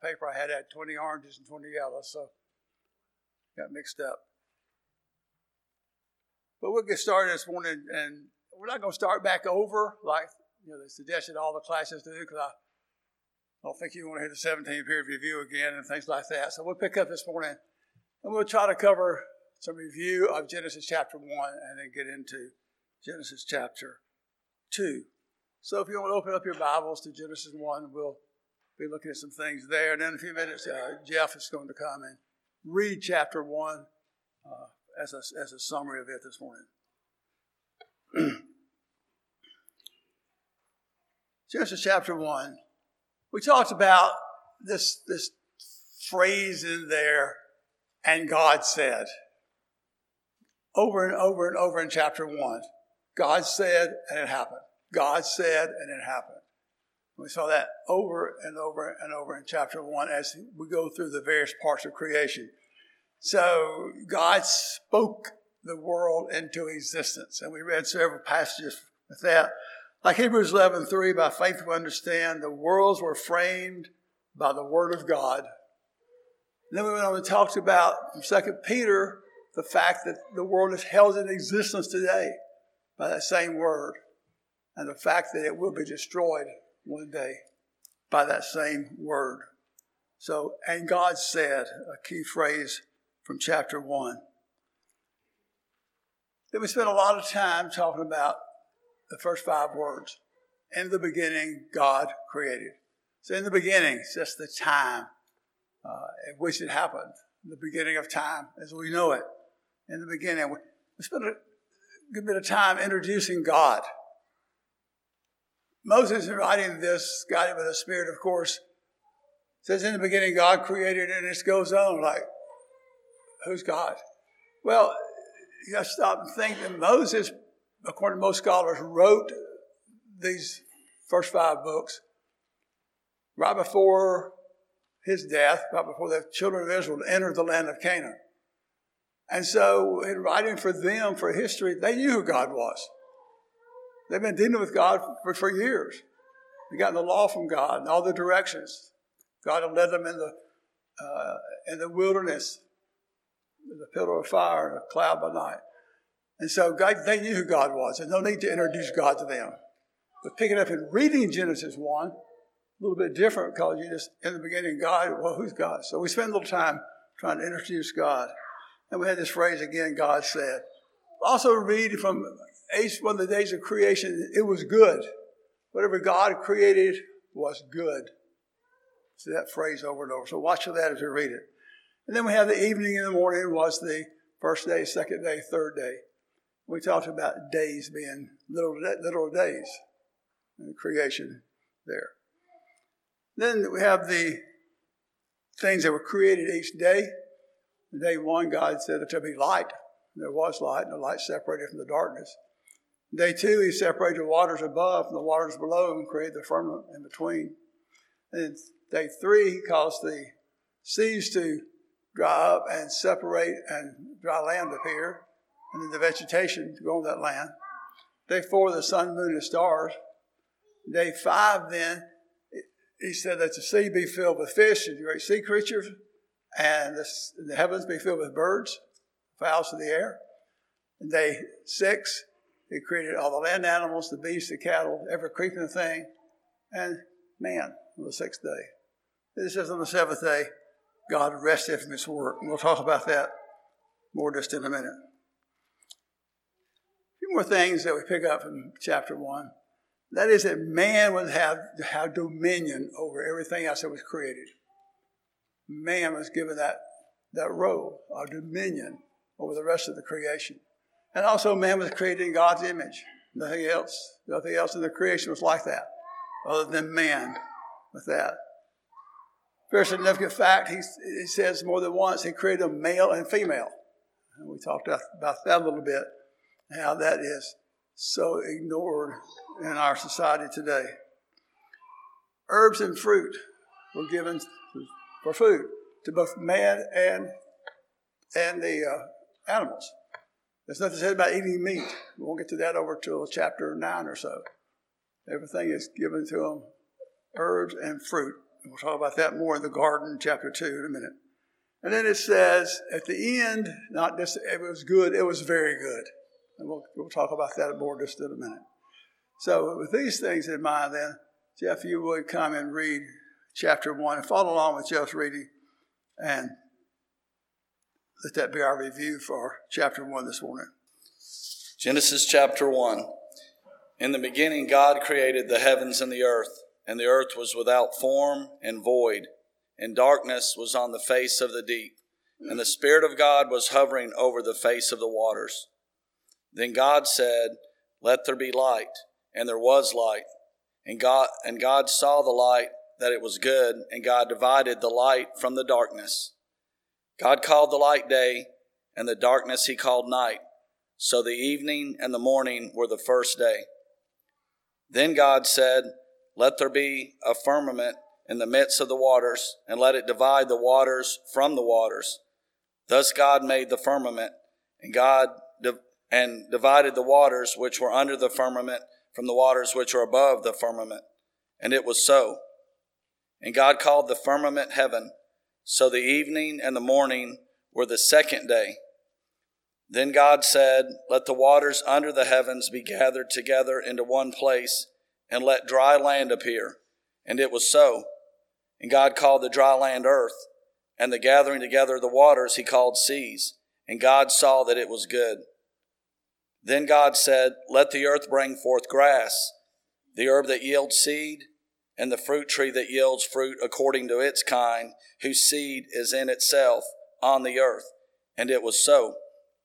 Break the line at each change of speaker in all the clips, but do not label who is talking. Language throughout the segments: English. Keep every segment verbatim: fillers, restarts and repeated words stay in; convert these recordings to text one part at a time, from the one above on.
paper I had had twenty oranges and twenty yellows, so got mixed up. But we'll get started this morning, and we're not going to start back over like you know they suggested all the classes do, because I don't think you want to hear the seventeen period review again and things like that. So we'll pick up this morning, and we'll try to cover some review of Genesis chapter one and then get into Genesis chapter two. So if you want to open up your Bibles to Genesis one, we'll be looking at some things there. And then in a few minutes, uh, Jeff is going to come and read chapter one uh, as, a, as a summary of it this morning. Genesis chapter one. We talked about this, this phrase in there, and God said. Over and over and over in chapter one. God said, and it happened. God said, and it happened. We saw that over and over and over in chapter one as we go through the various parts of creation. So God spoke the world into existence. And we read several passages with that. Like Hebrews eleven three, by faith we understand the worlds were framed by the word of God. And then we went on and talked about from Second Peter, the fact that the world is held in existence today by that same word. And the fact that it will be destroyed one day by that same word. So, and God said, a key phrase from chapter one. Then we spent a lot of time talking about the first five words. In the beginning, God created. So in the beginning, it's just the time uh, at which it happened. The beginning of time as we know it. In the beginning, we spent a good bit of time introducing God. Moses, in writing this, guided by the Spirit, of course, says in the beginning God created, and it goes on like, who's God? Well, you got to stop and think that Moses, according to most scholars, wrote these first five books right before his death, right before the children of Israel entered the land of Canaan. And so in writing for them, for history, they knew who God was. They've been dealing with God for, for years. They got the law from God and all the directions. God had led them in the uh, in the wilderness, the pillar of fire and a cloud by night. And so God, they knew who God was. There's no need to introduce God to them. But picking up and reading Genesis one, a little bit different because you just, in the beginning, God, well, who's God? So we spend a little time trying to introduce God. And we had this phrase again, God said. Also read from one of the days of creation, it was good. Whatever God created was good. See that phrase over and over. So watch for that as we read it. And then we have the evening and the morning was the first day, second day, third day. We talked about days being little, little days in creation there. Then we have the things that were created each day. Day one, God said that there be light. There was light, and the light separated from the darkness. Day two, he separated the waters above from the waters below and created the firmament in between. And day three, he caused the seas to dry up and separate and dry land appear, and then the vegetation to go on that land. Day four, the sun, moon, and stars. Day five, then, he said that the sea be filled with fish and great sea creatures, and the, the heavens be filled with birds, fowls of the air. And day six, he created all the land animals, the beasts, the cattle, every creeping thing, and man on the sixth day. This says on the seventh day, God rested from his work. And we'll talk about that more just in a minute. A few more things that we pick up from chapter one. That is that man would have, have dominion over everything else that was created. Man was given that, that role of dominion over the rest of the creation. And also man was created in God's image. Nothing else, nothing else in the creation was like that, other than man with that. Very significant fact, he, he says more than once, he created a male and female. And we talked about that a little bit, how that is so ignored in our society today. Herbs and fruit were given for food to both man and, and the uh, animals. There's nothing said about eating meat. We won't get to that over till chapter nine or so. Everything is given to them, herbs and fruit We'll talk about that more in the garden, chapter two, in a minute. And then it says, at the end, not just it was good, it was very good. And we'll, we'll talk about that more just in a minute. So with these things in mind then, Jeff, you would come and read chapter one and follow along with Jeff's reading. And let that be our review for chapter one this morning.
Genesis chapter one. In the beginning, God created the heavens and the earth, and the earth was without form and void, and darkness was on the face of the deep, and the Spirit of God was hovering over the face of the waters. Then God said, "Let there be light," and there was light. And God and God saw the light, that it was good, and God divided the light from the darkness. God called the light day, and the darkness he called night. So the evening and the morning were the first day. Then God said, "Let there be a firmament in the midst of the waters, and let it divide the waters from the waters." Thus God made the firmament, and God div- and divided the waters which were under the firmament from the waters which were above the firmament. And it was so. And God called the firmament heaven. So the evening and the morning were the second day. Then God said, "Let the waters under the heavens be gathered together into one place, and let dry land appear." And it was so. And God called the dry land earth, and the gathering together of the waters he called seas. And God saw that it was good. Then God said, "Let the earth bring forth grass, the herb that yields seed, and the fruit tree that yields fruit according to its kind, whose seed is in itself on the earth." And it was so.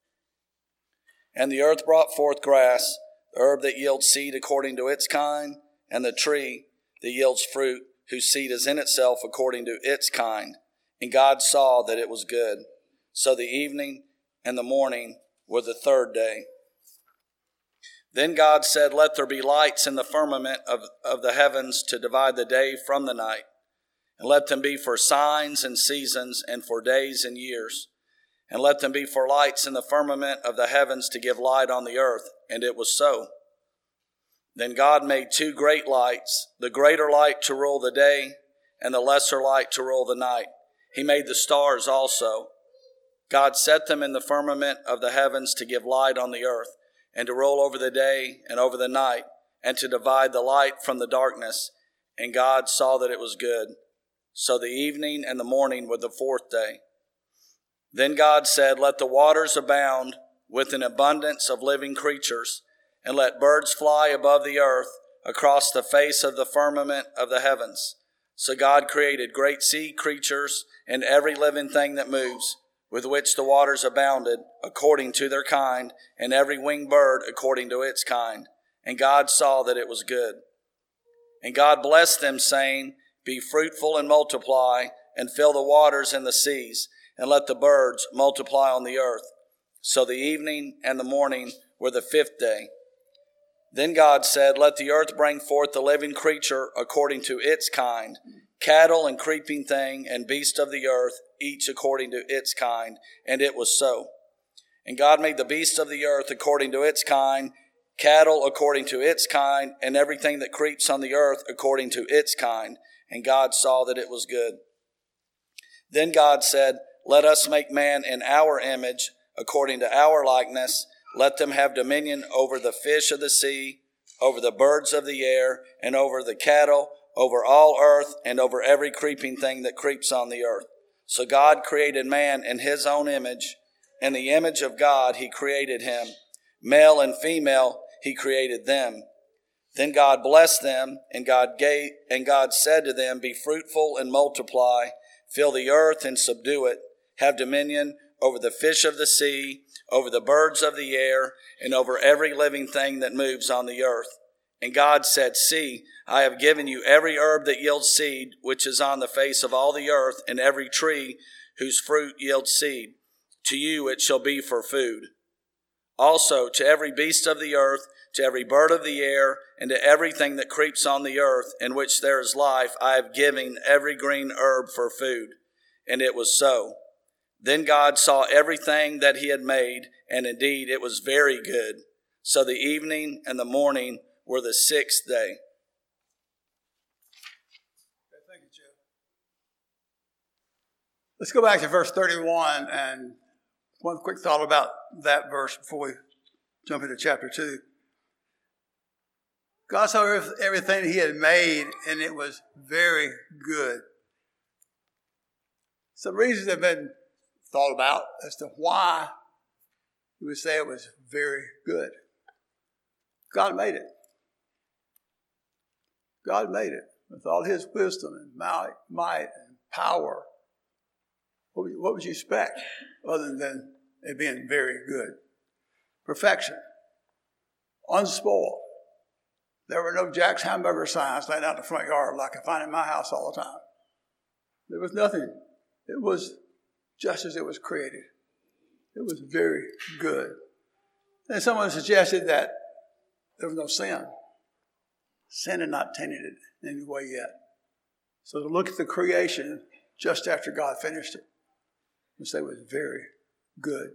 And the earth brought forth grass, the herb that yields seed according to its kind, and the tree that yields fruit, whose seed is in itself according to its kind. And God saw that it was good. So the evening and the morning were the third day. Then God said, "Let there be lights in the firmament of, of the heavens to divide the day from the night, and let them be for signs and seasons and for days and years. And let them be for lights in the firmament of the heavens to give light on the earth." And it was so. Then God made two great lights, the greater light to rule the day, and the lesser light to rule the night. He made the stars also. God set them in the firmament of the heavens to give light on the earth, and to rule over the day and over the night, and to divide the light from the darkness. And God saw that it was good. So the evening and the morning were the fourth day. Then God said, "Let the waters abound with an abundance of living creatures, and let birds fly above the earth across the face of the firmament of the heavens." So God created great sea creatures and every living thing that moves, with which the waters abounded according to their kind, and every winged bird according to its kind. And God saw that it was good. And God blessed them, saying, "Be fruitful and multiply, and fill the waters and the seas, and let the birds multiply on the earth." So the evening and the morning were the fifth day. Then God said, "Let the earth bring forth the living creature according to its kind, cattle and creeping thing and beast of the earth, each according to its kind." And it was so. And God made the beast of the earth according to its kind, cattle according to its kind, and everything that creeps on the earth according to its kind. And God saw that it was good. Then God said, "Let us make man in our image, according to our likeness. Let them have dominion over the fish of the sea, over the birds of the air, and over the cattle, over all earth, and over every creeping thing that creeps on the earth." So God created man in his own image. In the image of God he created him. Male and female he created them. Then God blessed them, and God gave, and God said to them, "Be fruitful and multiply, fill the earth and subdue it, have dominion over the fish of the sea, over the birds of the air, and over every living thing that moves on the earth." And God said, "See, I have given you every herb that yields seed, which is on the face of all the earth, and every tree whose fruit yields seed. To you it shall be for food. Also to every beast of the earth, to every bird of the air, and to everything that creeps on the earth, in which there is life, I have given every green herb for food." And it was so. Then God saw everything that he had made, and indeed it was very good. So the evening and the morning were the sixth day.
Thank you, Jeff. Let's go back to verse thirty-one and one quick thought about that verse before we jump into chapter two. God saw everything he had made, and it was very good. Some reasons have been thought about as to why he would say it was very good. God made it. God made it with all his wisdom and might, might and power. What would, you, what would you expect other than it being very good? Perfection. Unspoiled. There were no Jack's Hamburger signs laying out in the front yard like I find in my house all the time. There was nothing. It was just as it was created. It was very good. And someone suggested that there was no sin. Sin had not tainted it in any way yet. So to look at the creation just after God finished it, and say it was very good.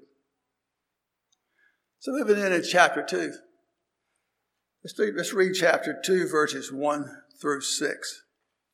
So moving into chapter two. Let's, do, let's read chapter two, verses one through six.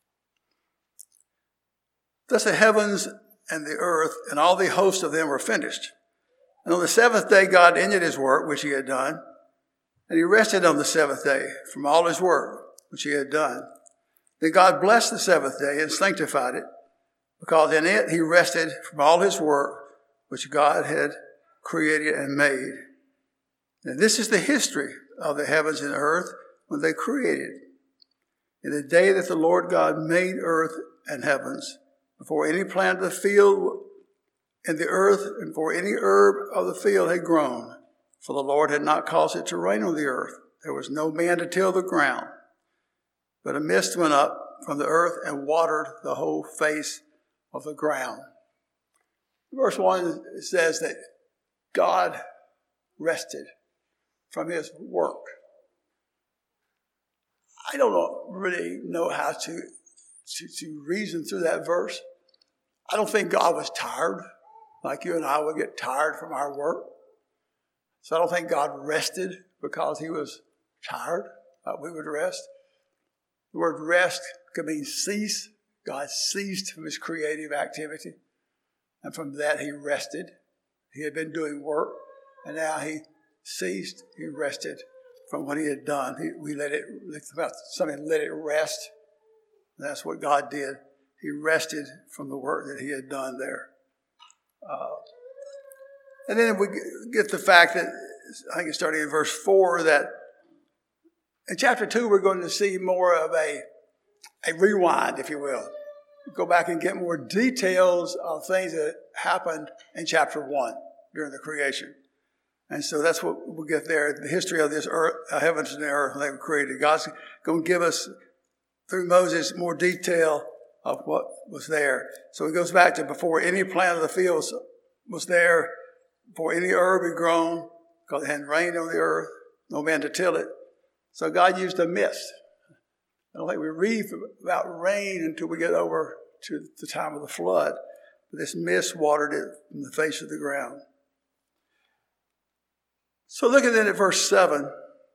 Thus the heavens and the earth and all the host of them were finished. And on the seventh day God ended his work which he had done, and he rested on the seventh day from all his work which he had done. Then God blessed the seventh day and sanctified it, because in it he rested from all his work which God had created and made. And this is the history of the heavens and earth when they created. In the day that the Lord God made earth and heavens, before any plant of the field in the earth and before any herb of the field had grown, for the Lord had not caused it to rain on the earth. There was no man to till the ground. But a mist went up from the earth and watered the whole face of the ground. Verse one says that God rested from his work. I don't know, really know how to, to, to reason through that verse. I don't think God was tired like you and I would get tired from our work. So I don't think God rested because he was tired, like we would rest. The word rest could mean cease. God ceased from his creative activity. And from that he rested. He had been doing work, and now he ceased. He rested from what he had done. He, we let it, something let it rest. And that's what God did. He rested from the work that he had done there. Uh, and then we get the fact that, I think it's starting in verse four, that in chapter two we're going to see more of a, a rewind, if you will. Go back and get more details of things that happened in chapter one during the creation. And so that's what we'll get there. The history of this earth, uh, heavens and the earth, when they were created. God's going to give us, through Moses, more detail of what was there. So it goes back to before any plant of the fields was there, before any herb had grown, because it hadn't rained on the earth, no man to till it. So God used a mist. I don't think we read about rain until we get over to the time of the flood. But this mist watered it from the face of the ground. So looking then at verse seven.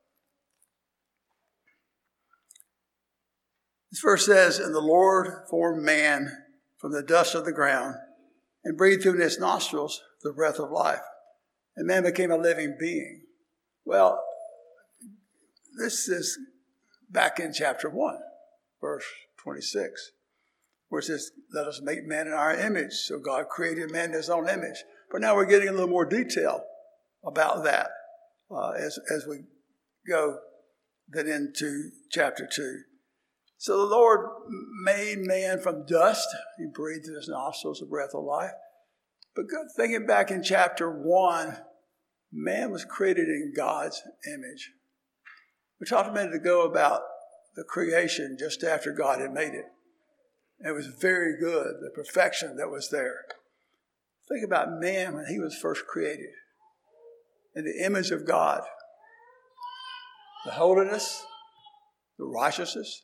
This verse says, and the Lord formed man from the dust of the ground and breathed through his nostrils the breath of life. And man became a living being. Well, this is back in chapter one, verse twenty-six, where it says, let us make man in our image. So God created man in his own image. But now we're getting a little more detail about that uh, as, as we go then into chapter two. So the Lord made man from dust. He breathed in his nostrils the breath of life. But good, thinking back in chapter one, man was created in God's image. We talked a minute ago about the creation just after God had made it. It was very good, the perfection that was there. Think about man when he was first created in the image of God. The holiness, the righteousness,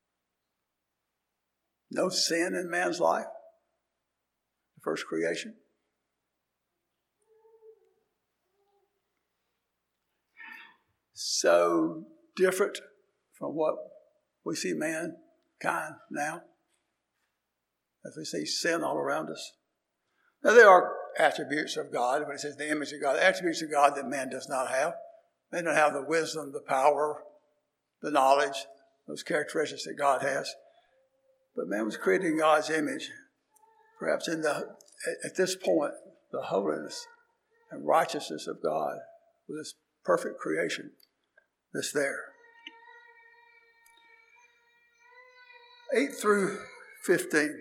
no sin in man's life. The first creation. So different from what we see mankind now, as we see sin all around us. Now, there are attributes of God, when it says the image of God, attributes of God that man does not have. Man doesn't have the wisdom, the power, the knowledge, those characteristics that God has. But man was created in God's image. Perhaps in the at this point, the holiness and righteousness of God with this perfect creation that's there. eight through fifteen.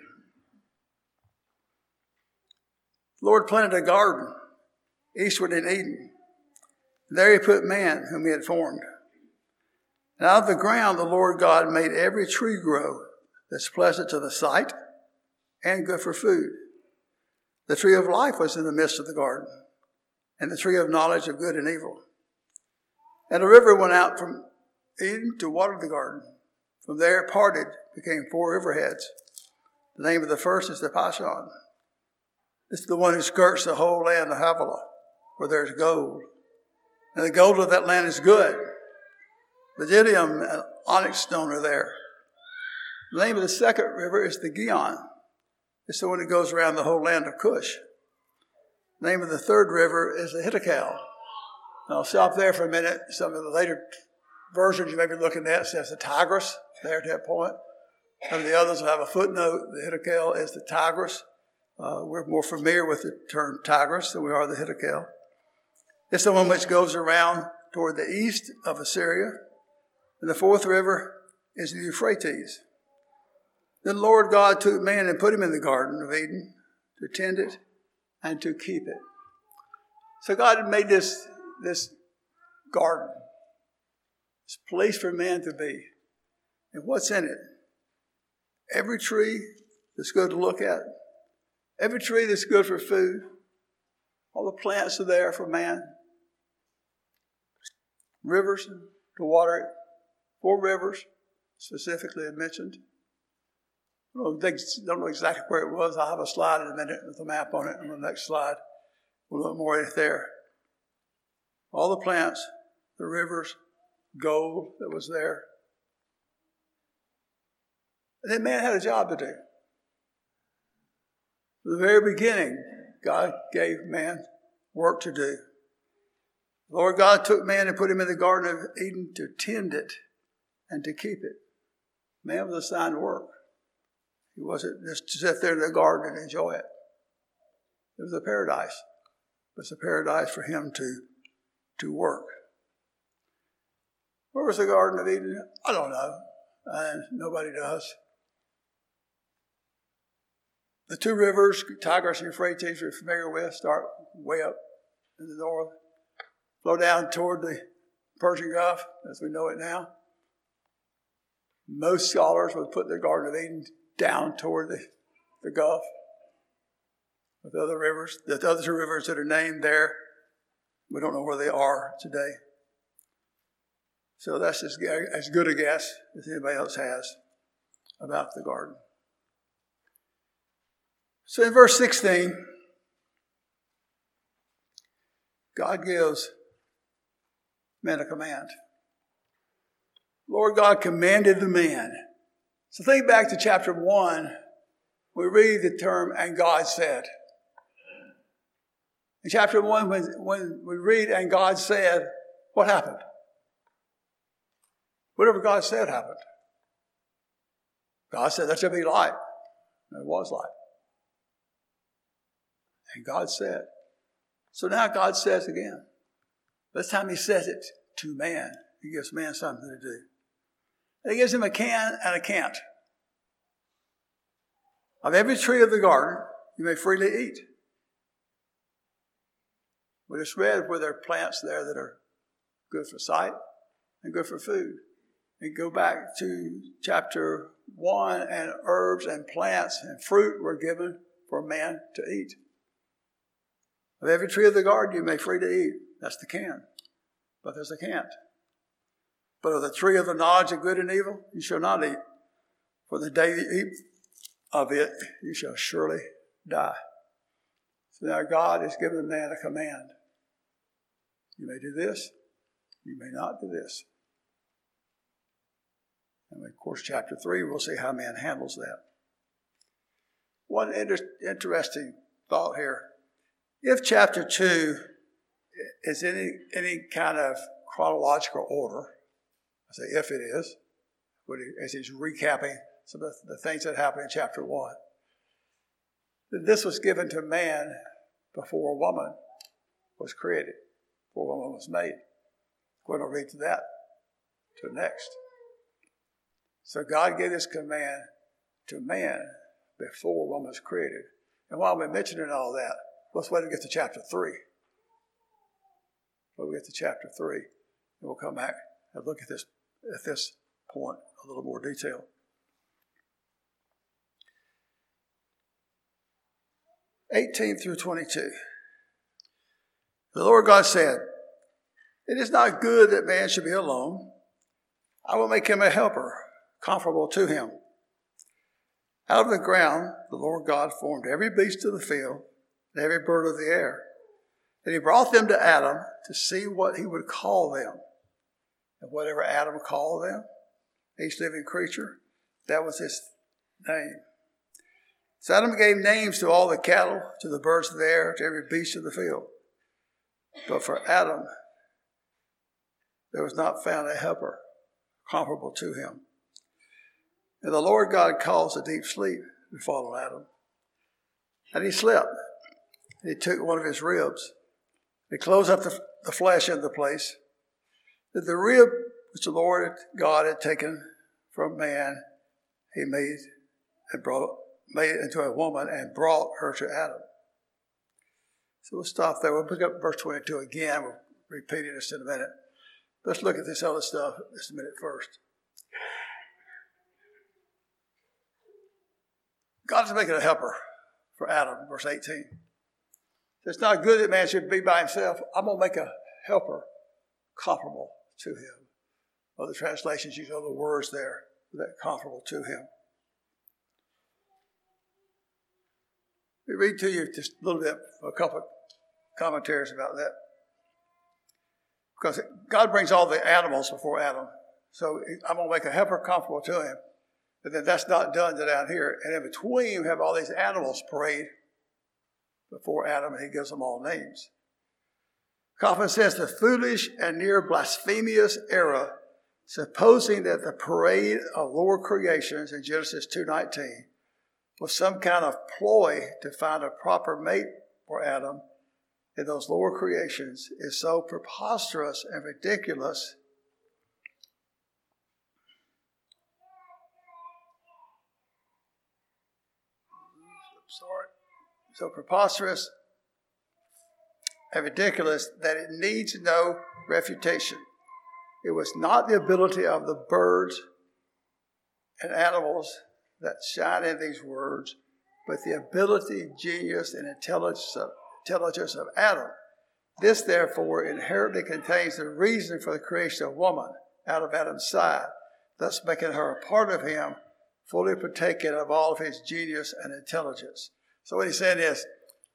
The Lord planted a garden eastward in Eden. There he put man whom he had formed. And out of the ground the Lord God made every tree grow that's pleasant to the sight and good for food. The tree of life was in the midst of the garden, and the tree of knowledge of good and evil. And a river went out from Eden to water the garden. From there it parted, became four riverheads. The name of the first is the Pishon. This is the one who skirts the whole land of Havilah, where there's gold. And the gold of that land is good. Bdellium and onyx stone are there. The name of the second river is the Gihon. It's the one that goes around the whole land of Cush. The name of the third river is the Hiddekel. I'll stop there for a minute. Some of the later versions you may be looking at says the Tigris there at that point. Some of the others will have a footnote. The Hiddekel is the Tigris. Uh, we're more familiar with the term Tigris than we are the Hiddekel. It's the one which goes around toward the east of Assyria. And the fourth river is the Euphrates. Then the Lord God took man and put him in the Garden of Eden to tend it and to keep it. So God had made this, this garden, this place for man to be. And what's in it? Every tree that's good to look at, every tree that's good for food, all the plants are there for man, rivers to water it, four rivers specifically I mentioned. I don't know, don't know exactly where it was. I'll have a slide in a minute with a map on it on the next slide. We'll look more at it there. All the plants, the rivers, gold that was there. And then man had a job to do. From the very beginning, God gave man work to do. The Lord God took man and put him in the Garden of Eden to tend it and to keep it. Man was assigned to work. He wasn't just to sit there in the garden and enjoy it. It was a paradise. It was a paradise for him to, to work. Where was the Garden of Eden? I don't know. And nobody does. The two rivers, Tigris and Euphrates, we're familiar with, start way up in the north, flow down toward the Persian Gulf as we know it now. Most scholars would put the Garden of Eden down toward the, the Gulf with other rivers. The other two rivers that are named there, we don't know where they are today. So that's as, as good a guess as anybody else has about the garden. So in verse sixteen, God gives man a command. Lord God commanded the man. So think back to chapter one. We read the term, and God said. In chapter one, when, when we read, and God said, what happened? Whatever God said happened. God said, there shall be light. And it was light. And God said. So now God says again. This time he says it to man. He gives man something to do. And he gives him a can and a can't. Of every tree of the garden, you may freely eat. We just read where there are plants there that are good for sight and good for food. And go back to chapter one, and herbs and plants and fruit were given for man to eat. Of every tree of the garden you may free to eat. That's the can. But there's a can't. But of the tree of the knowledge of good and evil you shall not eat. For the day you eat of it you shall surely die. So now God has given man a command. You may do this. You may not do this. And of course, chapter three, we'll see how man handles that. One inter- interesting thought here. If chapter two is any any kind of chronological order, I say if it is, as he's recapping some of the things that happened in chapter one, then this was given to man before a woman was created, before a woman was made. We're going to read to that to next. So God gave this command to man before woman was created. And while we're mentioning all that, let's wait to get to chapter three. When we get to chapter three, and we'll come back and look at this at this point a little more detail. eighteen through twenty-two. The Lord God said, "It is not good that man should be alone. I will make him a helper, comparable to him." Out of the ground, the Lord God formed every beast of the field and every bird of the air. And he brought them to Adam to see what he would call them. And whatever Adam called them, each living creature, that was his name. So Adam gave names to all the cattle, to the birds of the air, to every beast of the field. But for Adam, there was not found a helper comparable to him. And the Lord God caused a deep sleep to fall on Adam. And he slept. And he took one of his ribs. He closed up the, the flesh in the place. That the rib which the Lord God had taken from man, he made and brought made it into a woman and brought her to Adam. So we'll stop there. We'll pick up verse twenty-two again. We'll repeat it just in a minute. Let's look at this other stuff just a minute first. God is making a helper for Adam, verse eighteen. It's not good that man should be by himself. I'm going to make a helper comparable to him. Other translations use other words there that comparable to him. Let me read to you just a little bit, a couple of commentaries about that. Because God brings all the animals before Adam. So I'm going to make a helper comparable to him. But then that's not done down here. And in between, we have all these animals parade before Adam, and he gives them all names. Kaufman says the foolish and near blasphemous era, supposing that the parade of lower creations in Genesis two nineteen was some kind of ploy to find a proper mate for Adam in those lower creations, is so preposterous and ridiculous sorry, so preposterous and ridiculous that it needs no refutation. It was not the ability of the birds and animals that shine in these words, but the ability, genius, and intelligence of, intelligence of Adam. This, therefore, inherently contains the reason for the creation of woman out of Adam's side, thus making her a part of him, fully partaking of all of his genius and intelligence. So what he's saying is,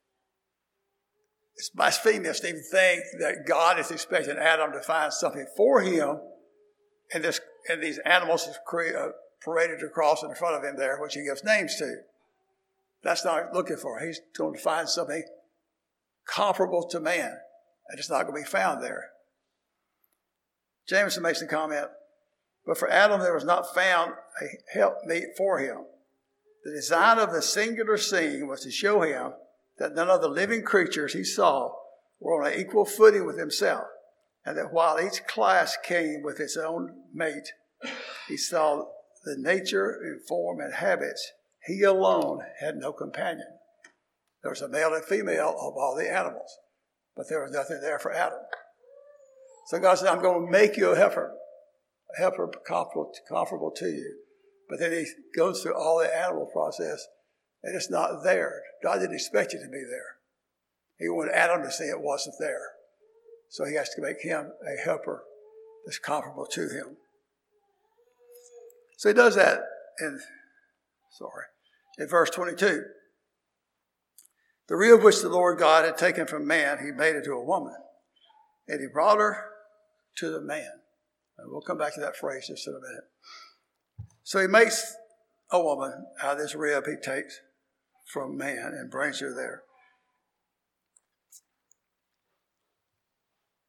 it's blasphemous to even think that God is expecting Adam to find something for him, and this and these animals is cre- uh, paraded across in front of him there, which he gives names to. That's not what he's looking for. He's going to find something comparable to man, and it's not going to be found there. Jameson makes the comment, but for Adam there was not found a helpmeet for him. The design of the singular scene was to show him that none of the living creatures he saw were on an equal footing with himself, and that while each class came with its own mate, he saw the nature and form and habits. He alone had no companion. There was a male and female of all the animals, but there was nothing there for Adam. So God said, I'm going to make you a helper, a helper comparable, comparable to you. But then he goes through all the animal process, and it's not there. God didn't expect it to be there. He wanted Adam to see it wasn't there. So he has to make him a helper that's comparable to him. So he does that in, sorry, in verse twenty-two. The rib which the Lord God had taken from man, he made into a woman, and he brought her to the man. And we'll come back to that phrase just in a minute. So he makes a woman out of this rib he takes from man and brings her there.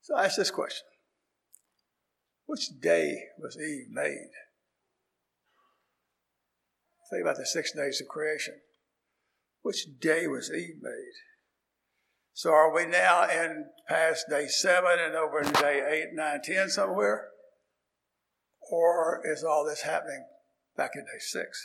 So I ask this question. Which day was Eve made? Think about the six days of creation. Which day was Eve made? So are we now in past day seven and over in day eight, nine, ten somewhere? Or is all this happening back in day six?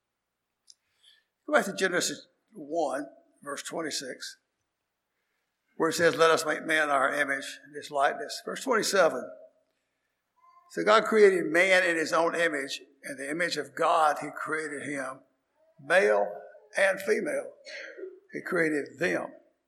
Go back to Genesis one, verse twenty-six, where it says, let us make man in our image, in his likeness. Verse twenty-seven. So God created man in his own image. In the image of God, he created him, male and female. He created them.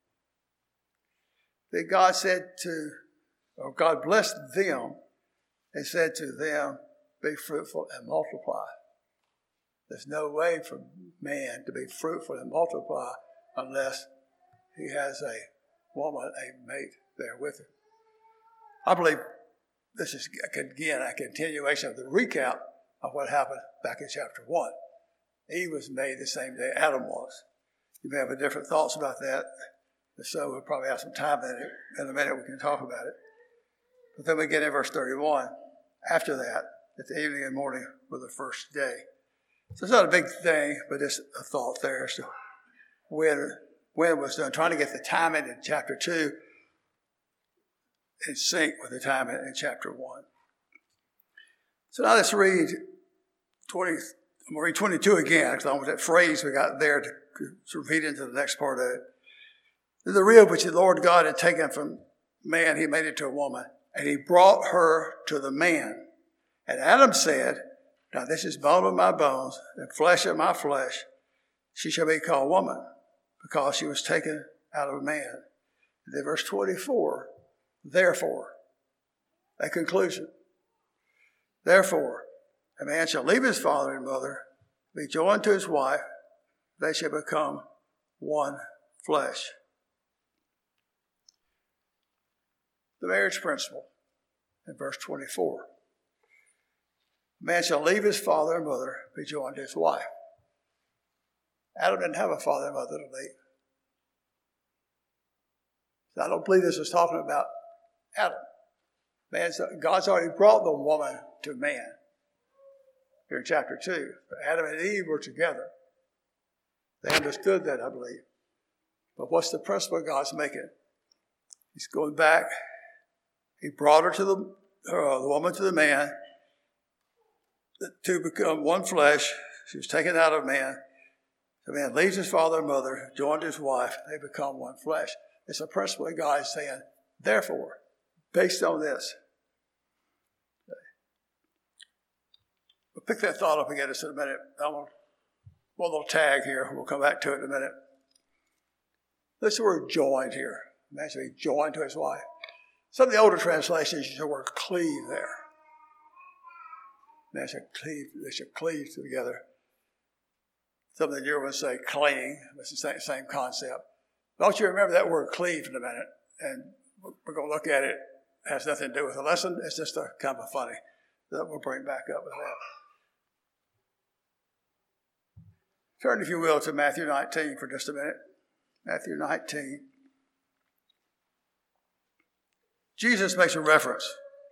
Then God said to, or God blessed them and said to them, be fruitful and multiply. There's no way for man to be fruitful and multiply unless he has a woman, a mate there with him. I believe this is, again, a continuation of the recap of what happened back in chapter one. Eve was made the same day Adam was. You may have different thoughts about that. So we'll probably have some time in it. In a minute we can talk about it. But then we get in verse thirty-one. After that, that the evening and morning were the first day. So it's not a big thing, but it's a thought there as to when, when it was done. Trying to get the timing in chapter two in sync with the timing in chapter one. So now let's read twenty. I'm going to read twenty-two again, because I want that phrase we got there to, to repeat into the next part of it. The rib which the Lord God had taken from man, he made it to a woman, and he brought her to the man. And Adam said, now this is bone of my bones and flesh of my flesh. She shall be called woman, because she was taken out of man. And then verse twenty-four, therefore, a conclusion. Therefore, a man shall leave his father and mother, be joined to his wife, they shall become one flesh. The marriage principle in verse twenty-four. A man shall leave his father and mother, be joined to his wife. Adam didn't have a father and mother to leave. So I don't believe this was talking about Adam. Man's, God's already brought the woman to man. Here in chapter two. Adam and Eve were together. They understood that, I believe. But what's the principle God's making? He's going back. He brought her to the, uh, the woman to the man to become one flesh. She was taken out of man. The man leaves his father and mother, joined his wife. They become one flesh. It's a principle that God is saying, therefore, based on this. We'll pick that thought up again just in a minute. I want one little tag here. We'll come back to it in a minute. This word joined here. Imagine being joined to his wife. Some of the older translations use the word cleave there. They should cleave, they should cleave together. Some of the newer ones say cling. It's the same, same concept. Don't you remember that word cleave in a minute? And we're going to look at it. It has nothing to do with the lesson. It's just a kind of funny. That we'll bring back up with that. Turn, if you will, to Matthew nineteen for just a minute. Matthew nineteen. Jesus makes a reference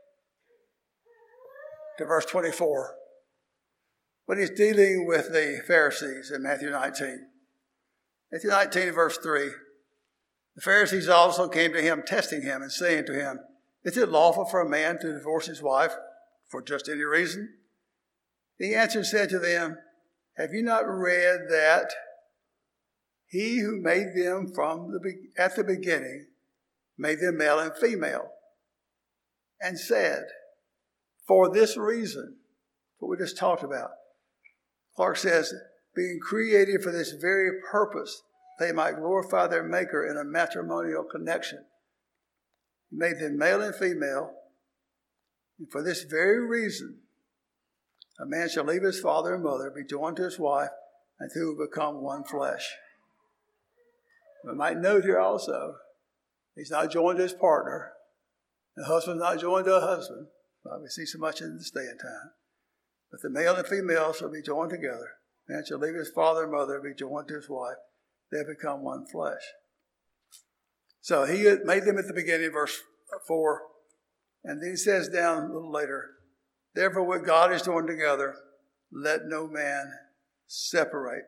to verse twenty-four when he's dealing with the Pharisees in Matthew nineteen. Matthew nineteen, verse three. The Pharisees also came to him, testing him and saying to him, is it lawful for a man to divorce his wife for just any reason? He answered and said to them, have you not read that he who made them from the be- at the beginning made them male and female, and said, for this reason, what we just talked about. Clark says, being created for this very purpose, they might glorify their Maker in a matrimonial connection. He made them male and female, and for this very reason, a man shall leave his father and mother, be joined to his wife, and two will become one flesh. We might note here also, he's not joined to his partner. The husband's not joined to a husband. Like we see so much in this day and time. But the male and female shall be joined together. Man shall leave his father and mother, be joined to his wife. They become one flesh. So he made them at the beginning, verse four. And then he says down a little later, therefore what God is joined together, let no man separate.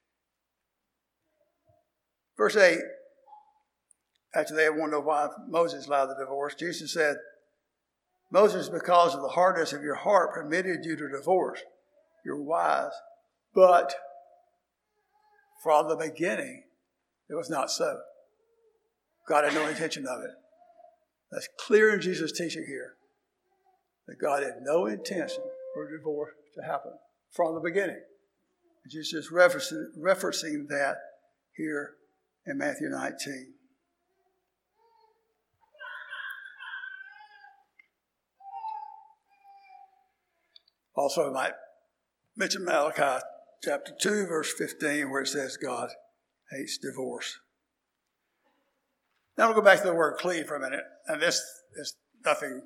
Verse eight, after they want to know why Moses allowed the divorce, Jesus said, Moses, because of the hardness of your heart, permitted you to divorce your wives. But from the beginning, it was not so. God had no intention of it. That's clear in Jesus' teaching here. That God had no intention for divorce to happen from the beginning. Jesus is referencing, referencing that here in Matthew nineteen. Also, I might mention Malachi chapter two, verse fifteen, where it says God hates divorce. Now we'll go back to the word cleave for a minute. And this is nothing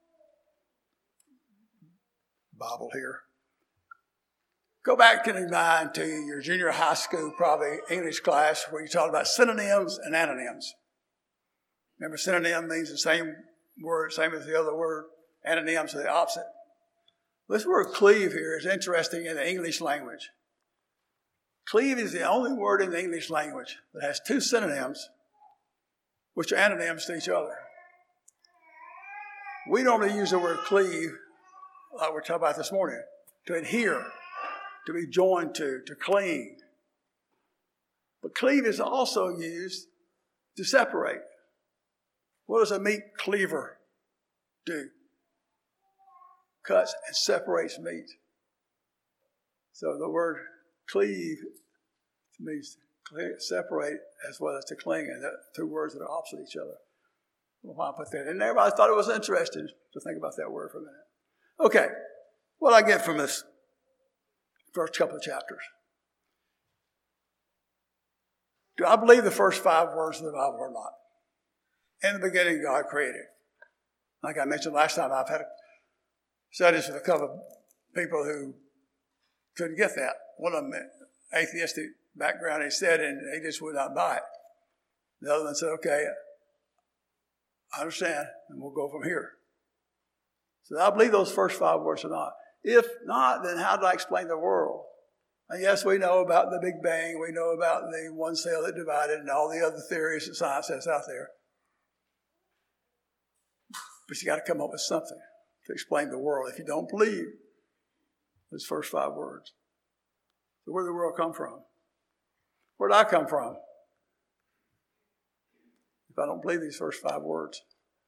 Bible here. Go back to the mind to your junior high school, probably English class, where you talk about synonyms and antonyms. Remember, synonym means the same word, same as the other word. Antonyms are the opposite. This word cleave here is interesting in the English language. Cleave is the only word in the English language that has two synonyms, which are antonyms to each other. We normally use the word cleave, like we're talking about this morning, to adhere, to be joined to, to cling. But cleave is also used to separate. What does a meat cleaver do? Cuts and separates meat. So the word cleave means to separate as well as to cling, and the two words that are opposite each other. Well, I put that in there, but I thought it was interesting to think about that word for a minute. Okay, what I get from this first couple of chapters. Do I believe the first five words of the Bible or not? In the beginning, God created. Like I mentioned last time, I've had studies with a couple of people who couldn't get that. One of them, atheistic background, he said, and he just would not buy it. The other one said, okay, I understand, and we'll go from here. So I believe those first five words or not. If not, then how do I explain the world? And yes, we know about the Big Bang. We know about the one cell that divided and all the other theories that science has out there. But you got to come up with something to explain the world if you don't believe those first five words. So where did the world come from? Where did I come from? If I don't believe these first five words.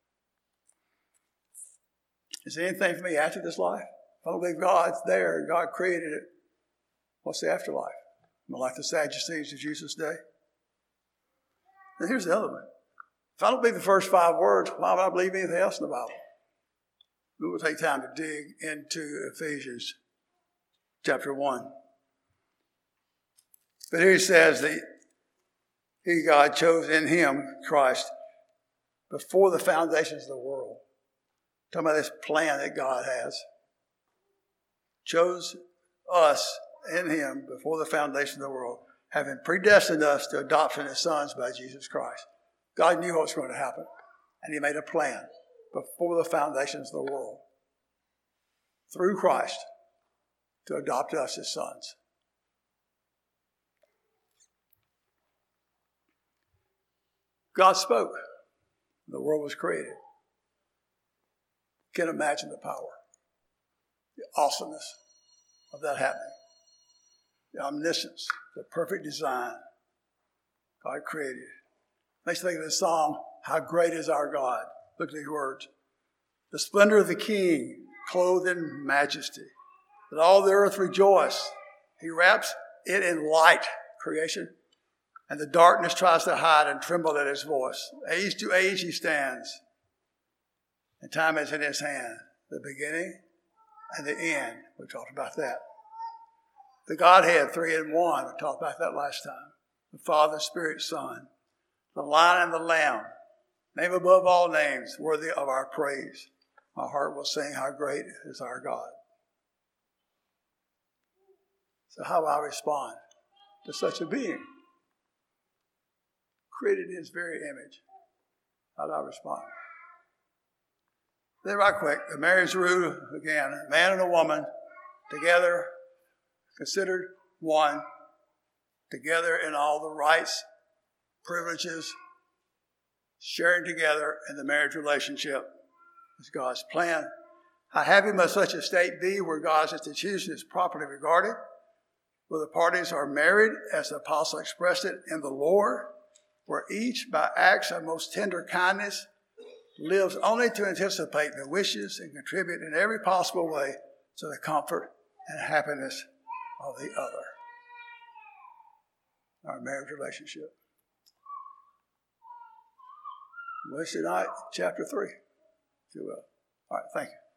Is there anything for me after this life? If I don't believe God's there and God created it, what's the afterlife? Am I like the Sadducees of Jesus' day? And here's the other one. If I don't believe the first five words, why would I believe anything else in the Bible? We will take time to dig into Ephesians chapter one. But here he says that he, God, chose in him, Christ, before the foundations of the world. Talking about this plan that God has. Chose us in him before the foundation of the world, having predestined us to adoption as sons by Jesus Christ. God knew what was going to happen, and he made a plan before the foundations of the world through Christ to adopt us as sons. God spoke. The world was created. Can't imagine the power, the awesomeness of that happening. The omniscience, the perfect design God created. Makes me think of this song, How Great Is Our God. Look at these words. The splendor of the King, clothed in majesty. Let all the earth rejoice. He wraps it in light, creation. And the darkness tries to hide and tremble at his voice. Age to age he stands. And time is in his hand. The beginning and the end. We talked about that. The Godhead, three in one. We talked about that last time. The Father, Spirit, Son. The Lion and the Lamb. Name above all names, worthy of our praise. My heart will sing how great is our God. So how do I respond to such a being? Created in his very image. How do I respond? Then right quick, the marriage rule, again, a man and a woman together, considered one, together in all the rights, privileges, sharing together in the marriage relationship is God's plan. How happy must such a state be where God's institution is properly regarded, where the parties are married, as the apostle expressed it, in the Lord, where each, by acts of most tender kindness, lives only to anticipate the wishes and contribute in every possible way to the comfort and happiness of the other. Our marriage relationship. Wednesday night, chapter three, if you will. All right, thank you.